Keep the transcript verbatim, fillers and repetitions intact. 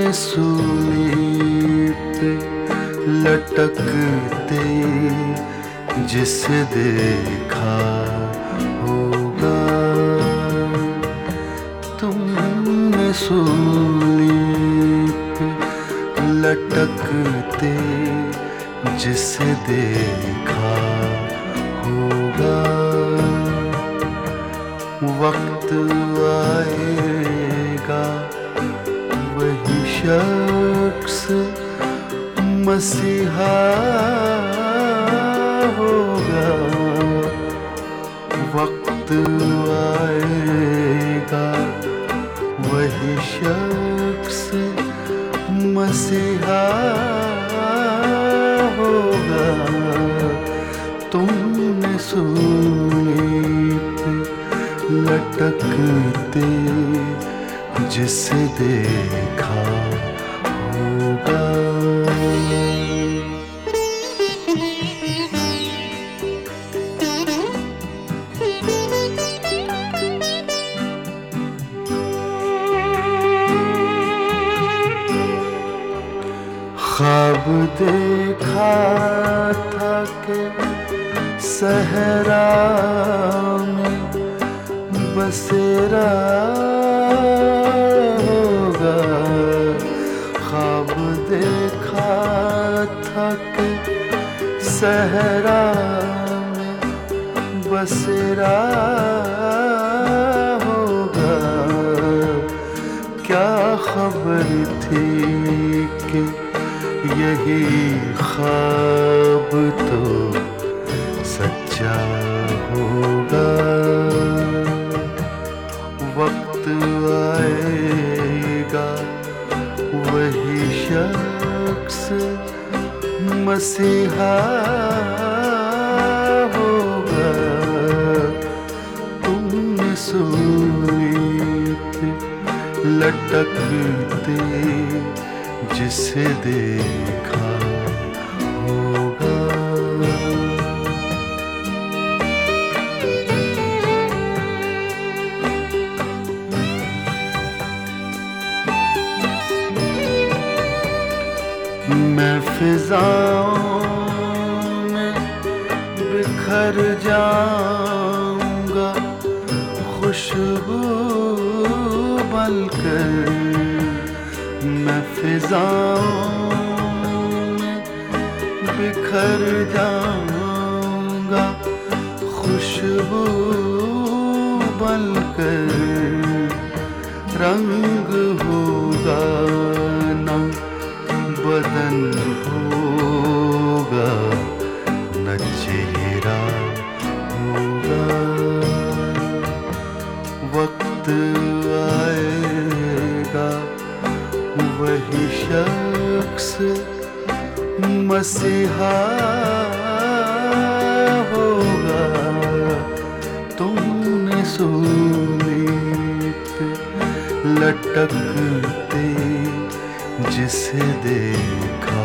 सूली पे लटकते जिसे देखा होगा, तुमने सूली पे लटकते जिसे देखा होगा। वक्त आएगा वही शख्स मसीहा होगा। वक्त आएगा वही शख्स मसीहा होगा। तुमने सूली पे लटकते जिसे देखा होगा। ख्वाब देखा था कि सहरा में बसेरा होगा। ख्वाब देखा था कि सहरा में बसेरा होगा। क्या खबर थी कि यही ख्वाब तो सच्चा होगा। वक्त आएगा वही शख्स मसीहा होगा। तुमने सूली पे लटकते जिसे देखा होगा। मैं फिजाओं में बिखर जाऊंगा खुशबू बनकर। मैं फिजाओं में बिखर जाऊंगा खुशबू बनकर। रंग होगा ना बदन होगा न चेहरा होगा। वक्त आएगा वही शख्स मसीहा होगा। तुमने सूली पे लटकते जिसे देखा